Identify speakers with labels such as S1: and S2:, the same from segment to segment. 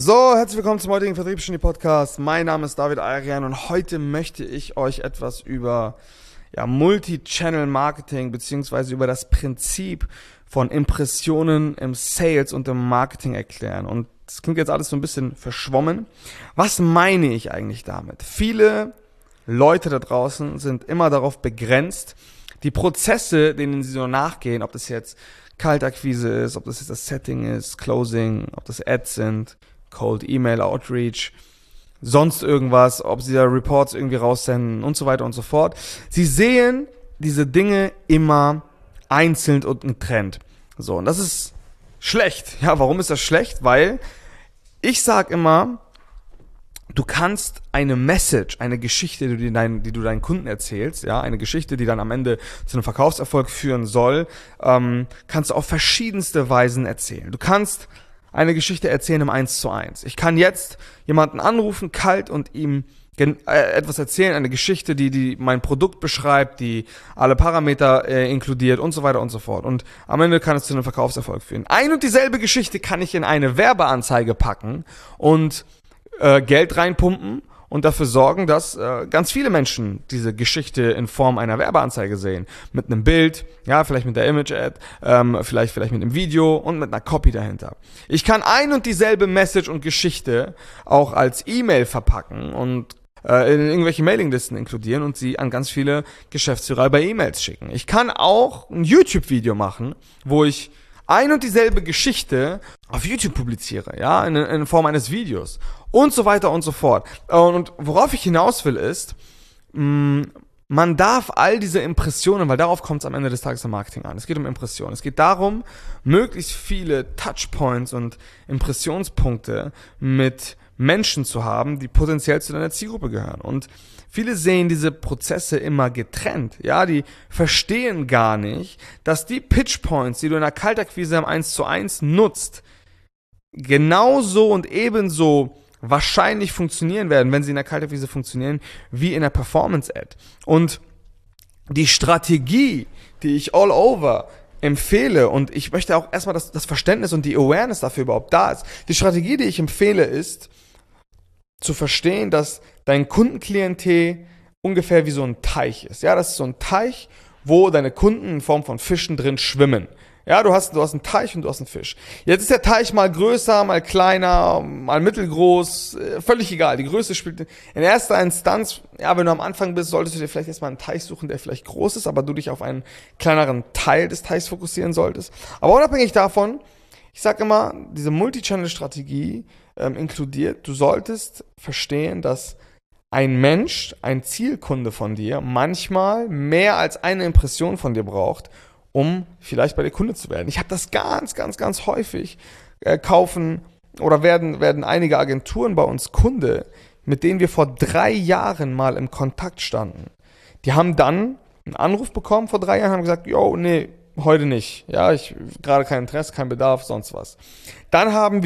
S1: So, herzlich willkommen zum heutigen Vertriebsgenie-Podcast. Mein Name ist David Ayrian und heute möchte ich euch etwas über Multi-Channel-Marketing beziehungsweise über das Prinzip von Impressionen im Sales und im Marketing erklären. Und das klingt jetzt alles so ein bisschen verschwommen. Was meine ich eigentlich damit? Viele Leute da draußen sind immer darauf begrenzt, die Prozesse, denen sie so nachgehen, ob das jetzt Kaltakquise ist, ob das jetzt das Setting ist, Closing, ob das Ads sind, Cold Email Outreach, sonst irgendwas, ob sie da Reports irgendwie raussenden und so weiter und so fort. Sie sehen diese Dinge immer einzeln und getrennt. So, und das ist schlecht. Ja, warum ist das schlecht? Weil ich sag immer, du kannst eine Message, eine Geschichte, die du deinen Kunden erzählst, ja, eine Geschichte, die dann am Ende zu einem Verkaufserfolg führen soll, kannst du auf verschiedenste Weisen erzählen. Du kannst eine Geschichte erzählen im 1:1. Ich kann jetzt jemanden anrufen, kalt, und ihm etwas erzählen, eine Geschichte, die mein Produkt beschreibt, die alle Parameter inkludiert und so weiter und so fort. Und am Ende kann es zu einem Verkaufserfolg führen. Ein und dieselbe Geschichte kann ich in eine Werbeanzeige packen und Geld reinpumpen und dafür sorgen, dass ganz viele Menschen diese Geschichte in Form einer Werbeanzeige sehen. Mit einem Bild, ja, vielleicht mit der Image-Ad, vielleicht mit einem Video und mit einer Copy dahinter. Ich kann ein und dieselbe Message und Geschichte auch als E-Mail verpacken und in irgendwelche Mailinglisten inkludieren und sie an ganz viele Geschäftsführer bei E-Mails schicken. Ich kann auch ein YouTube-Video machen, wo ich ein und dieselbe Geschichte auf YouTube publiziere, ja, in Form eines Videos und so weiter und so fort. Und worauf ich hinaus will ist, man darf all diese Impressionen, weil darauf kommt es am Ende des Tages im Marketing an. Es geht um Impressionen. Es geht darum, möglichst viele Touchpoints und Impressionspunkte mit Menschen zu haben, die potenziell zu deiner Zielgruppe gehören. Und viele sehen diese Prozesse immer getrennt. Ja, die verstehen gar nicht, dass die Pitchpoints, die du in der Kaltakquise im 1:1 nutzt, genauso und ebenso wahrscheinlich funktionieren werden, wenn sie in der Kaltakquise funktionieren, wie in der Performance-Ad. Und die Strategie, die ich all over empfehle, und ich möchte auch erstmal, dass das Verständnis und die Awareness dafür überhaupt da ist. Die Strategie, die ich empfehle, ist zu verstehen, dass dein Kundenklientel ungefähr wie so ein Teich ist. Ja, das ist so ein Teich, wo deine Kunden in Form von Fischen drin schwimmen. Ja, du hast einen Teich und du hast einen Fisch. Jetzt ist der Teich mal größer, mal kleiner, mal mittelgroß, völlig egal. Die Größe spielt in erster Instanz, ja, wenn du am Anfang bist, solltest du dir vielleicht erstmal einen Teich suchen, der vielleicht groß ist, aber du dich auf einen kleineren Teil des Teichs fokussieren solltest. Aber unabhängig davon, ich sage immer, diese Multi-Channel-Strategie inkludiert, du solltest verstehen, dass ein Mensch, ein Zielkunde von dir, manchmal mehr als eine Impression von dir braucht, um vielleicht bei dir Kunde zu werden. Ich habe das ganz häufig. Kaufen oder werden einige Agenturen bei uns Kunde, mit denen wir vor 3 Jahren mal im Kontakt standen. Die haben dann einen Anruf bekommen vor 3 Jahren, haben gesagt, yo, nee, heute nicht. Ja, ich gerade kein Interesse, kein Bedarf, sonst was. Dann haben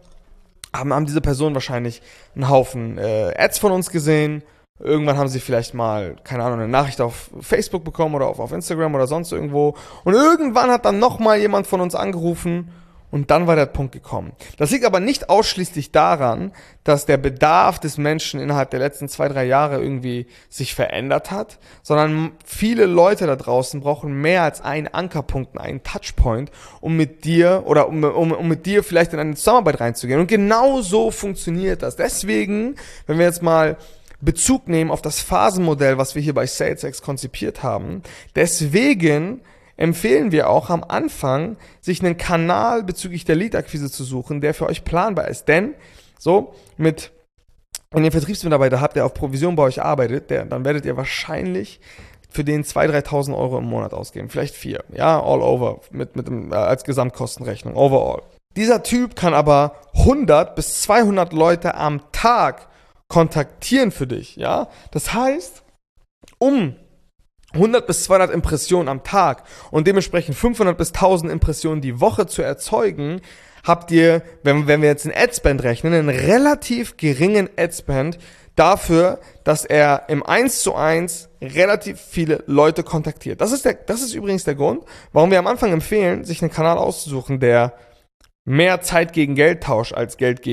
S1: diese Personen wahrscheinlich einen Haufen Ads von uns gesehen. Irgendwann haben sie vielleicht mal, keine Ahnung, eine Nachricht auf Facebook bekommen oder auf Instagram oder sonst irgendwo. Und irgendwann hat dann nochmal jemand von uns angerufen und dann war der Punkt gekommen. Das liegt aber nicht ausschließlich daran, dass der Bedarf des Menschen innerhalb der letzten 2-3 Jahre irgendwie sich verändert hat, sondern viele Leute da draußen brauchen mehr als einen Ankerpunkt, einen Touchpoint, um mit dir oder um mit dir vielleicht in eine Zusammenarbeit reinzugehen. Und genau so funktioniert das. Deswegen, wenn wir jetzt mal Bezug nehmen auf das Phasenmodell, was wir hier bei SalesX konzipiert haben. Deswegen empfehlen wir auch am Anfang, sich einen Kanal bezüglich der Lead-Akquise zu suchen, der für euch planbar ist. Denn so wenn ihr einen Vertriebsmitarbeiter habt, der auf Provision bei euch arbeitet, dann werdet ihr wahrscheinlich für den 2.000, 3.000 Euro im Monat ausgeben. Vielleicht 4. Ja, all over, als Gesamtkostenrechnung, overall. Dieser Typ kann aber 100 bis 200 Leute am Tag kontaktieren für dich, ja. Das heißt, um 100 bis 200 Impressionen am Tag und dementsprechend 500 bis 1000 Impressionen die Woche zu erzeugen, habt ihr, wenn wir jetzt einen Adspend rechnen, einen relativ geringen Adspend dafür, dass er im 1:1 relativ viele Leute kontaktiert. Das ist übrigens der Grund, warum wir am Anfang empfehlen, sich einen Kanal auszusuchen, der mehr Zeit gegen Geld tauscht als Geld gegen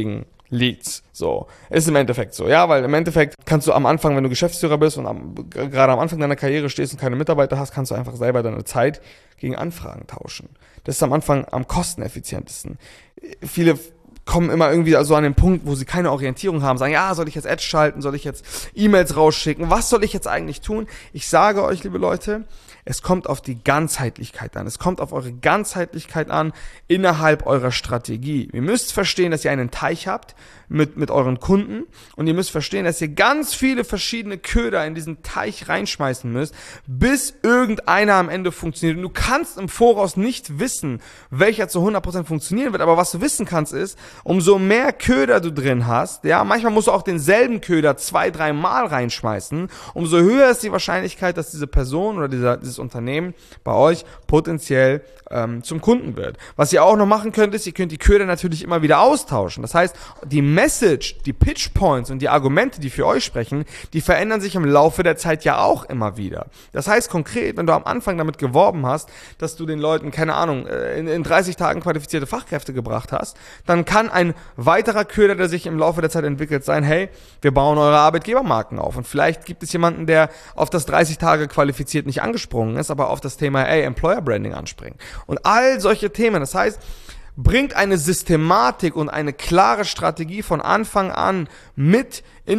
S1: Leads. So, ist im Endeffekt so, ja, weil im Endeffekt kannst du am Anfang, wenn du Geschäftsführer bist und gerade am Anfang deiner Karriere stehst und keine Mitarbeiter hast, kannst du einfach selber deine Zeit gegen Anfragen tauschen. Das ist am Anfang am kosteneffizientesten. Viele kommen immer irgendwie so an den Punkt, wo sie keine Orientierung haben, sagen, ja, soll ich jetzt Ads schalten, soll ich jetzt E-Mails rausschicken, was soll ich jetzt eigentlich tun? Ich sage euch, liebe Leute, es kommt auf die Ganzheitlichkeit an. Es kommt auf eure Ganzheitlichkeit an innerhalb eurer Strategie. Ihr müsst verstehen, dass ihr einen Teich habt mit euren Kunden und ihr müsst verstehen, dass ihr ganz viele verschiedene Köder in diesen Teich reinschmeißen müsst, bis irgendeiner am Ende funktioniert. Und du kannst im Voraus nicht wissen, welcher zu 100% funktionieren wird, aber was du wissen kannst ist, umso mehr Köder du drin hast, ja, manchmal musst du auch denselben Köder 2-3 Mal reinschmeißen, umso höher ist die Wahrscheinlichkeit, dass diese Person oder dieses Unternehmen bei euch potenziell zum Kunden wird. Was ihr auch noch machen könnt, ist, ihr könnt die Köder natürlich immer wieder austauschen. Das heißt, die Message, die Pitch Points und die Argumente, die für euch sprechen, die verändern sich im Laufe der Zeit ja auch immer wieder. Das heißt konkret, wenn du am Anfang damit geworben hast, dass du den Leuten, keine Ahnung, in 30 Tagen qualifizierte Fachkräfte gebracht hast, dann kann ein weiterer Köder, der sich im Laufe der Zeit entwickelt, sein, hey, wir bauen eure Arbeitgebermarken auf. Und vielleicht gibt es jemanden, der auf das 30 Tage qualifiziert nicht angesprungen ist, aber auf das Thema, Employer Branding anspringt. Und all solche Themen. Das heißt, bringt eine Systematik und eine klare Strategie von Anfang an mit in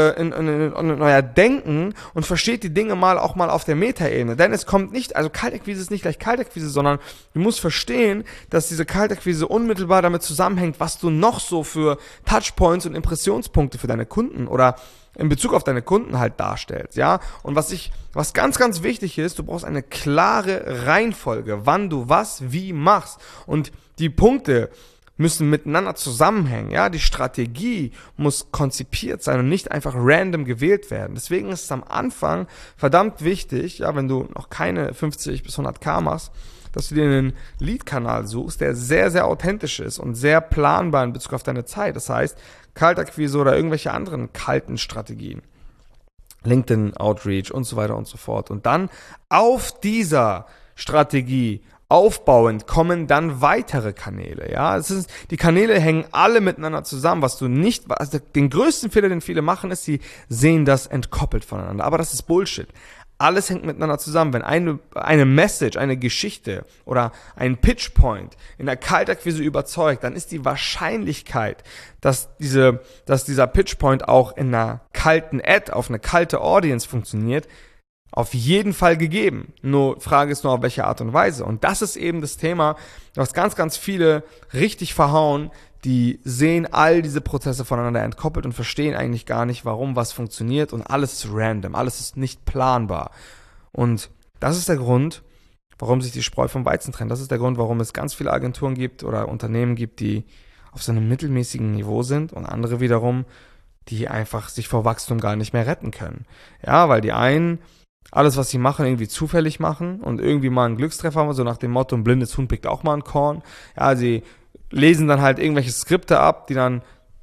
S1: euer Denken und versteht die Dinge auch mal auf der Metaebene. Denn es kommt nicht, also Kaltakquise ist nicht gleich Kaltakquise, sondern du musst verstehen, dass diese Kaltakquise unmittelbar damit zusammenhängt, was du noch so für Touchpoints und Impressionspunkte für deine Kunden oder in Bezug auf deine Kunden halt darstellst, ja. Und was ganz, ganz wichtig ist, du brauchst eine klare Reihenfolge, wann du was wie machst. Und die Punkte müssen miteinander zusammenhängen, ja. Die Strategie muss konzipiert sein und nicht einfach random gewählt werden. Deswegen ist es am Anfang verdammt wichtig, ja, wenn du noch keine 50 bis 100k machst, dass du dir einen Lead-Kanal suchst, der sehr, sehr authentisch ist und sehr planbar in Bezug auf deine Zeit. Das heißt, Kaltakquise oder irgendwelche anderen kalten Strategien. LinkedIn, Outreach und so weiter und so fort. Und dann auf dieser Strategie aufbauend kommen dann weitere Kanäle. Ja, die Kanäle hängen alle miteinander zusammen. Also den größten Fehler, den viele machen, ist, sie sehen das entkoppelt voneinander. Aber das ist Bullshit. Alles hängt miteinander zusammen. Wenn eine Message, eine Geschichte oder ein Pitchpoint in der Kaltakquise überzeugt, dann ist die Wahrscheinlichkeit, dass dieser Pitchpoint auch in einer kalten Ad, auf eine kalte Audience funktioniert, auf jeden Fall gegeben. Frage ist nur, auf welche Art und Weise. Und das ist eben das Thema, was ganz, ganz viele richtig verhauen. Die sehen all diese Prozesse voneinander entkoppelt und verstehen eigentlich gar nicht, warum was funktioniert und alles ist random, alles ist nicht planbar. Und das ist der Grund, warum sich die Spreu vom Weizen trennt. Das ist der Grund, warum es ganz viele Agenturen gibt oder Unternehmen gibt, die auf so einem mittelmäßigen Niveau sind und andere wiederum, die einfach sich vor Wachstum gar nicht mehr retten können. Ja, weil die einen alles, was sie machen, irgendwie zufällig machen und irgendwie mal einen Glückstreffer haben, so nach dem Motto, ein blindes Huhn pickt auch mal ein Korn. Ja, sie lesen dann halt irgendwelche Skripte ab, die dann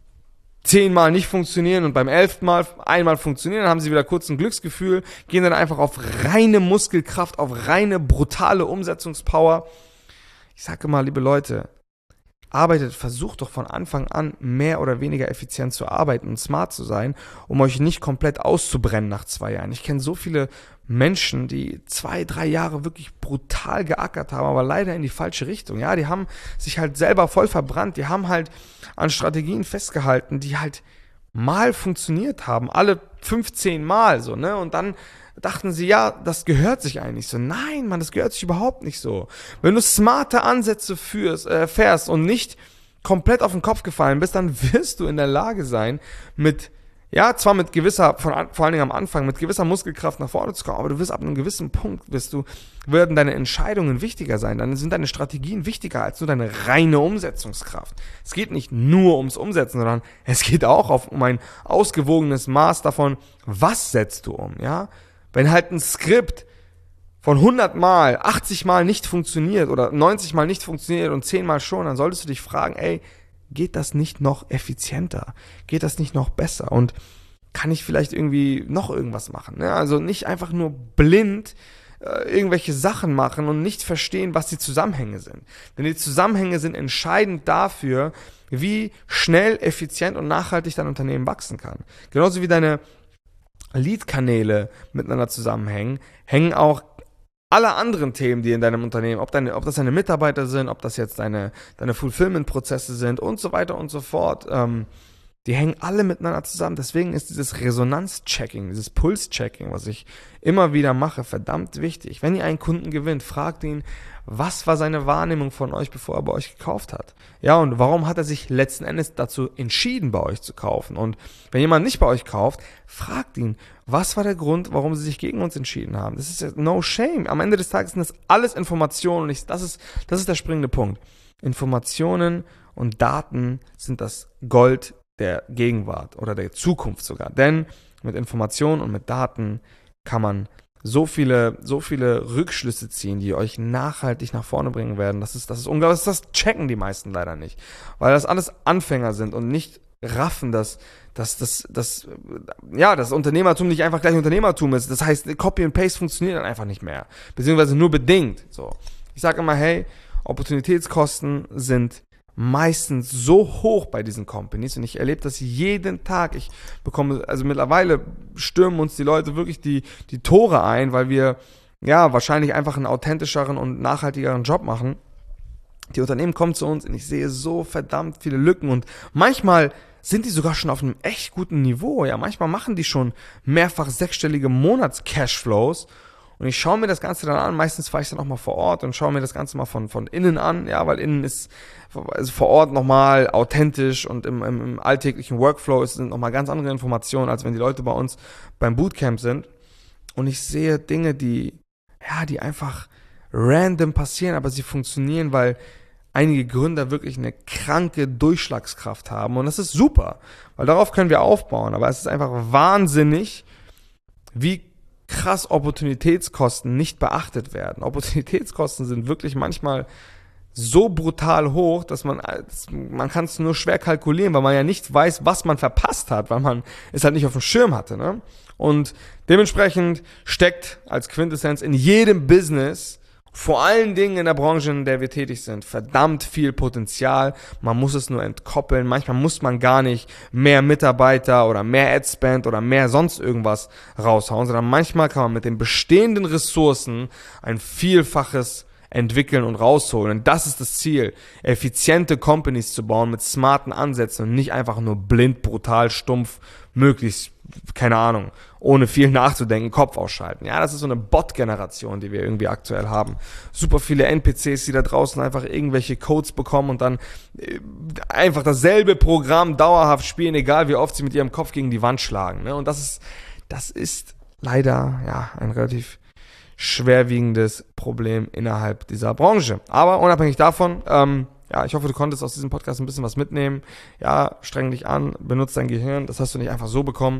S1: 10-mal nicht funktionieren und beim 11. Mal einmal funktionieren, dann haben sie wieder kurz ein Glücksgefühl, gehen dann einfach auf reine Muskelkraft, auf reine brutale Umsetzungspower. Ich sage mal, liebe Leute, versucht doch von Anfang an mehr oder weniger effizient zu arbeiten und smart zu sein, um euch nicht komplett auszubrennen nach 2 Jahren. Ich kenne so viele Menschen, die 2-3 Jahre wirklich brutal geackert haben, aber leider in die falsche Richtung. Ja, die haben sich halt selber voll verbrannt, die haben halt an Strategien festgehalten, die halt mal funktioniert haben, alle 15 Mal so, ne? Und dann dachten sie, ja, das gehört sich eigentlich so. Nein, Mann, das gehört sich überhaupt nicht so. Wenn du smarte Ansätze fährst und nicht komplett auf den Kopf gefallen bist, dann wirst du in der Lage sein, zwar mit gewisser, vor allen Dingen am Anfang, mit gewisser Muskelkraft nach vorne zu kommen, aber du wirst ab einem gewissen Punkt, werden deine Entscheidungen wichtiger sein, dann sind deine Strategien wichtiger als nur deine reine Umsetzungskraft. Es geht nicht nur ums Umsetzen, sondern es geht auch um ein ausgewogenes Maß davon, was setzt du um, ja? Wenn halt ein Skript von 100 Mal, 80 Mal nicht funktioniert oder 90 Mal nicht funktioniert und 10 Mal schon, dann solltest du dich fragen, geht das nicht noch effizienter? Geht das nicht noch besser? Und kann ich vielleicht irgendwie noch irgendwas machen? Ne? Also nicht einfach nur blind irgendwelche Sachen machen und nicht verstehen, was die Zusammenhänge sind. Denn die Zusammenhänge sind entscheidend dafür, wie schnell, effizient und nachhaltig dein Unternehmen wachsen kann. Genauso wie deine Lead-Kanäle miteinander zusammenhängen, hängen auch alle anderen Themen, die in deinem Unternehmen, ob das deine Mitarbeiter sind, ob das jetzt deine Fulfillment-Prozesse sind und so weiter und so fort, die hängen alle miteinander zusammen. Deswegen ist dieses Resonanz-Checking, dieses Puls-Checking, was ich immer wieder mache, verdammt wichtig. Wenn ihr einen Kunden gewinnt, fragt ihn, was war seine Wahrnehmung von euch, bevor er bei euch gekauft hat? Ja, und warum hat er sich letzten Endes dazu entschieden, bei euch zu kaufen? Und wenn jemand nicht bei euch kauft, fragt ihn, was war der Grund, warum sie sich gegen uns entschieden haben? Das ist ja no shame. Am Ende des Tages sind das alles Informationen und das ist der springende Punkt. Informationen und Daten sind das Gold der Gegenwart oder der Zukunft sogar. Denn mit Informationen und mit Daten kann man so viele Rückschlüsse ziehen, die euch nachhaltig nach vorne bringen werden. Das ist unglaublich. Das checken die meisten leider nicht. Weil das alles Anfänger sind und nicht raffen, dass das Unternehmertum nicht einfach gleich Unternehmertum ist. Das heißt, Copy and Paste funktioniert dann einfach nicht mehr. Beziehungsweise nur bedingt. So. Ich sage immer, hey, Opportunitätskosten sind meistens so hoch bei diesen Companies und ich erlebe das jeden Tag. Ich bekomme, also mittlerweile stürmen uns die Leute wirklich die Tore ein, weil wir ja wahrscheinlich einfach einen authentischeren und nachhaltigeren Job machen. Die Unternehmen kommen zu uns und ich sehe so verdammt viele Lücken und manchmal sind die sogar schon auf einem echt guten Niveau. Ja, manchmal machen die schon mehrfach sechsstellige Monats-Cashflows. Und ich schaue mir das Ganze dann an, meistens fahre ich dann auch mal vor Ort und schaue mir das Ganze mal von innen an, ja, weil innen ist also vor Ort nochmal authentisch und im alltäglichen Workflow sind nochmal ganz andere Informationen, als wenn die Leute bei uns beim Bootcamp sind. Und ich sehe Dinge, die einfach random passieren, aber sie funktionieren, weil einige Gründer wirklich eine kranke Durchschlagskraft haben. Und das ist super, weil darauf können wir aufbauen. Aber es ist einfach wahnsinnig, wie krass Opportunitätskosten nicht beachtet werden. Opportunitätskosten sind wirklich manchmal so brutal hoch, dass man kann es nur schwer kalkulieren, weil man ja nicht weiß, was man verpasst hat, weil man es halt nicht auf dem Schirm hatte, ne? Und dementsprechend steckt als Quintessenz in jedem Business, vor allen Dingen in der Branche, in der wir tätig sind, verdammt viel Potenzial. Man muss es nur entkoppeln. Manchmal muss man gar nicht mehr Mitarbeiter oder mehr Adspend oder mehr sonst irgendwas raushauen, sondern manchmal kann man mit den bestehenden Ressourcen ein Vielfaches entwickeln und rausholen. Und das ist das Ziel, effiziente Companies zu bauen mit smarten Ansätzen und nicht einfach nur blind, brutal, stumpf, möglichst, keine Ahnung, ohne viel nachzudenken, Kopf ausschalten. Ja, das ist so eine Bot-Generation, die wir irgendwie aktuell haben. Super viele NPCs, die da draußen einfach irgendwelche Codes bekommen und dann einfach dasselbe Programm dauerhaft spielen, egal wie oft sie mit ihrem Kopf gegen die Wand schlagen. Ne? Und das ist leider ja ein relativ schwerwiegendes Problem innerhalb dieser Branche. Aber unabhängig davon, ich hoffe, du konntest aus diesem Podcast ein bisschen was mitnehmen. Ja, streng dich an, benutze dein Gehirn, das hast du nicht einfach so bekommen.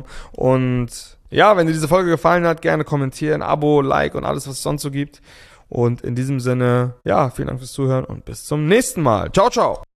S1: Und ja, wenn dir diese Folge gefallen hat, gerne kommentieren, Abo, Like und alles, was es sonst so gibt. Und in diesem Sinne, ja, vielen Dank fürs Zuhören und bis zum nächsten Mal. Ciao, ciao!